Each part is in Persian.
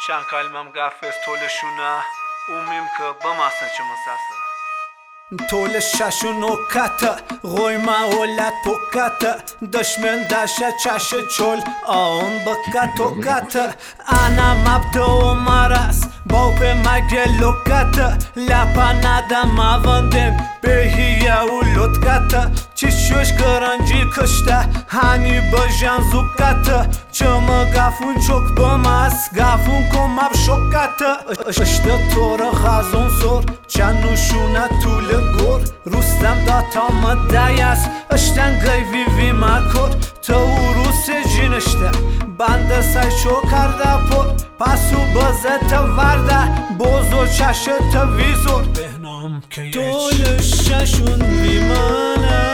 چند کلمم گفت تولشونه اومیم که بماسن چه مساسه تول ششون و کتا غوی مولت پوکتا دشمن دشه چش چول آن بکت و کتا انا مبتا و مرس باپ مگه لکتا لپا ندم اوندم بهیه و لطکتا چشوش گرانجی کشته هنی بجن زوکتا چما گفون چک بمس گفون کم اب شکتا اشته طور خزون سر چنوشونه طول گور روستم داتام دیس اشتن گیوی وی مکر تو روس جینشته بنده سایشو کرده پر پسو بازت ورده بوزو چشت ویزور بهنام که طول ششون بیمانه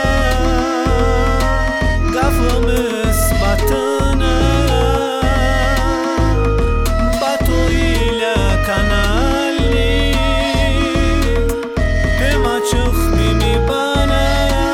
گفم اسبتانه باتو ایله کنالی بما چخ بیمیبانه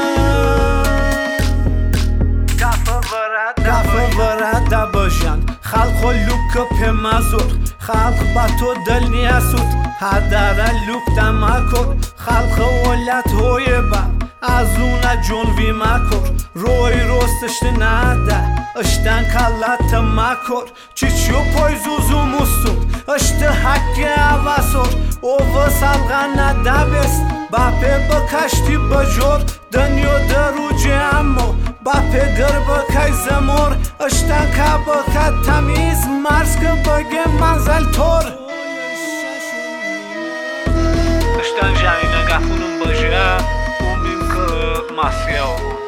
گفه ورده باشن خلق و لوک پمازور خلق باتو دل نیاسود هدره لوک دمکر خلق ولت های با از اون جنوی مکر روی رستشت نده اشتن کلت مکر چیچیو پایزوزو مستود اشت حک اواسور او سلغه نده بست باپه بکشتی بجور دنیا درو جمو باپه گر بکای زمور اشتن که بکت تمیز مرز که بگه منزل تور اشتن جمعینه گفونم بجه اومیم که مسیح